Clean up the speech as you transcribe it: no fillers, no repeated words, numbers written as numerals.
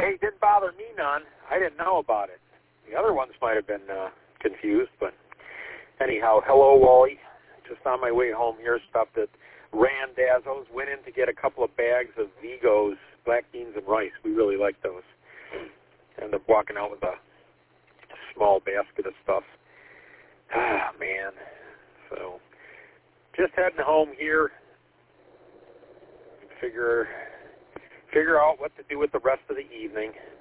hey, it didn't bother me none. I didn't know about it. The other ones might have been confused, but anyhow, hello, Wally. Just on my way home here, stopped at Randazzo's, went in to get a couple of bags of Vigo's black beans and rice. We really like those. Ended up walking out with a small basket of stuff. Ah, man. So, just heading home here. Figure out what to do with the rest of the evening.